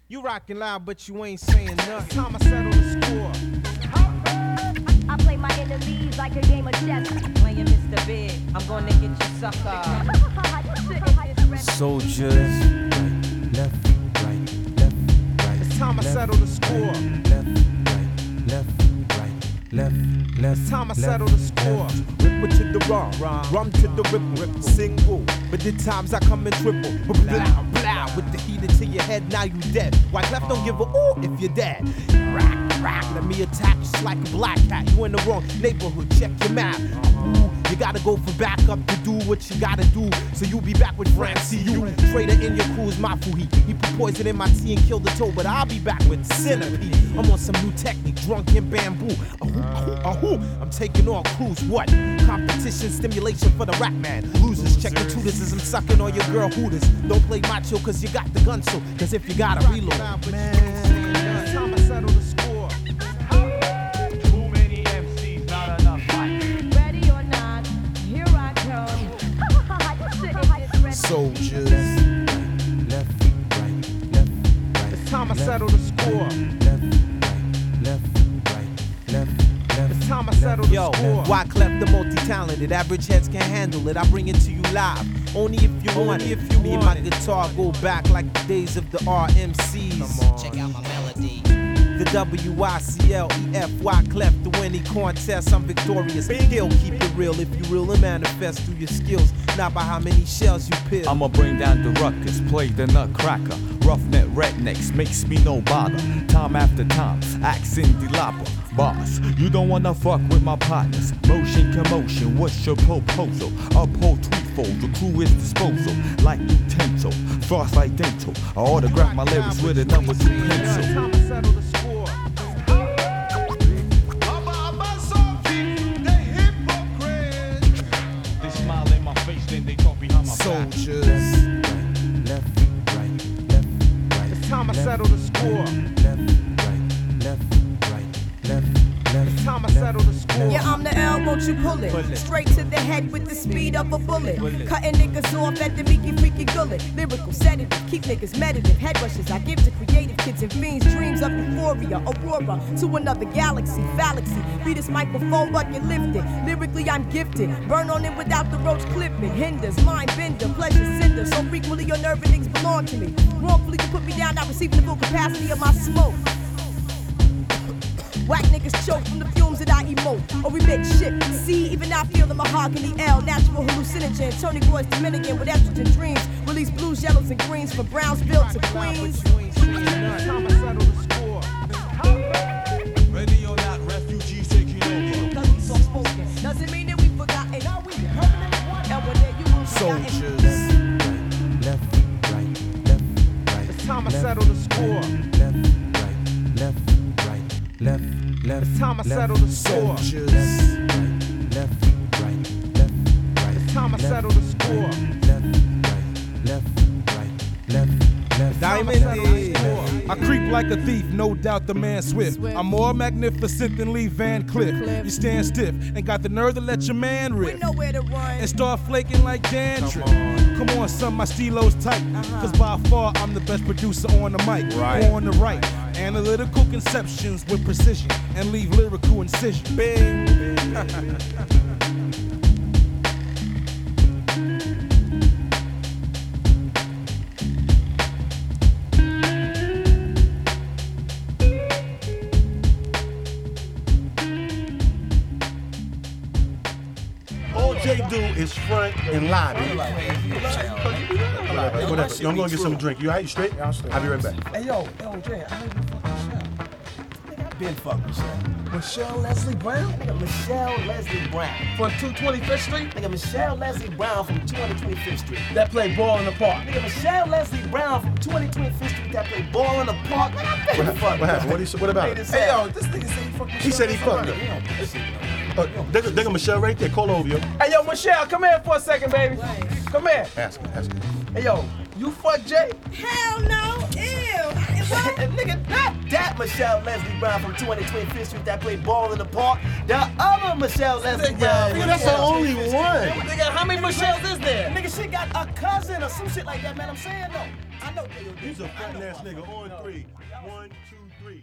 You rockin' loud, but you ain't saying nothing. Time I settle the score. I play my enemies like a game of chess. Playing Mr. Big, I'm gonna get you sucker. Soldiers, right, left, right, It's time I settle the score. Left, it's time I settle the score. Ripple to the rum to the ripple. Single, but the times I come in triple. Blah, blah, with the heater to your head, now you dead. White left don't give a ooh if you're dead. Rack, let me attack just like a black cat. You in the wrong neighborhood, check your map. Ooh, you gotta go for backup to do what you gotta do. So you be back with Francie, you traitor in your crew's Mafuhi. He put poison in my tea and killed the toe, but I'll be back with Centipede. I'm on some new technique, drunk in bamboo. I'm taking on crews, what? Competition, stimulation for the rap man. Losers, check your tutors as I'm sucking on your girl hooters. Don't play macho cause you got the gun, so cause if you gotta reload, man, it's time I settle the score. Too many MCs, not enough fight. Ready or not, here I come. Soldiers, left, right. it's time I settle the score. It's time I settle the score. Wyclef the multi-talented, average heads can't handle it. I bring it to you live, only if you want it. Me and my guitar go back like the days of the RMCs. Check out my melody. The WICLEF, Wyclef, the winning contest. I'm victorious. Still keep it real if you real and manifest through your skills, not by how many shells you peel. I'ma bring down the ruckus, play the nutcracker. Roughneck rednecks makes me no bother. Time after time, accent dilapa. Boss, you don't wanna fuck with my partners. Motion, commotion, what's your proposal? Uphold threefold, the crew is disposal. Like utensil, frost like dental. I autograph my lyrics with a number 2 pencil. Time to settle the score. They smile in my face, then they talk behind my back. Soldiers, Left, right. it's time I settle the score. It's time I settle the score. Yeah, I'm the L, won't you pull it? Straight to the head with the speed of a bullet. Cutting niggas off at the meeky freaky gullet. Lyrical sedative, keep niggas meditative. Head rushes I give to creative kids and fiends. Dreams of euphoria, aurora to another galaxy. Fallaxy, be this microphone but you lift it. Lyrically I'm gifted. Burn on it without the roach clipping. Hinders, mind bender, pleasure cinder. So frequently your nerve endings belong to me. Wrongfully you put me down, not receiving the full capacity of my smoke. Whack niggas choke from the fumes that I emote or remit shit. See, even I feel the mahogany L. Natural hallucinogen. Tony Boy's Dominican with estrogen dreams. Release blues, yellows, and greens from Brownsville to Queens. Time to settle the score. Ready or not, refugees taking over. Cause we soft spoken doesn't mean that we forgotten. Now we permanent one. And one day you will Soldiers, Left, right. it's time I settle the score. Left, It's time I settle the score. Soldiers, left, right. It's time I settle the score. Left. Diamond D. I creep like a thief, no doubt the man swift. I'm more magnificent than Lee Van Cleef. You stand stiff and got the nerve to let your man We riff know where to run. and start flaking like dandruff. Come on, son, my stilo's tight. Cause by far I'm the best producer on the mic. On the right. Analytical conceptions with precision and leave lyrical incision. Bing. All Jay do is front and lobby. Whatever. Yo, I'm gonna get some drink. You alright? You straight? Yeah, I'm straight. I'll be right back. Hey, yo, Jay, I heard you fuck Michelle. Nigga, I been fuck Michelle. Michelle Leslie Brown? Nigga, Michelle Leslie Brown. From 225th Street? Nigga, Michelle Leslie Brown from 225th Street. That play ball in the park. Nigga, Michelle Leslie Brown from 225th Street that play ball in the park. Nigga, I been fuck What happened? What about it? Hey, yo, this nigga said he fucked Michelle. He said he fucked her. There go Michelle right there. Call over, yo. Hey, yo, Michelle, come here for a second, baby. Come here. Ask her. Hey, yo, you fuck Jay? Hell no. Ew. What? Nigga, not that that Michelle Leslie Brown from 225th Street that played ball in the park. The other Michelle Leslie Brown. Nigga, that's the only one. Nigga, how many Michelles is there? Nigga, she got a cousin or some shit like that, man. I'm saying though. I know. He's a fat ass nigga on 3. 1, 2, 3.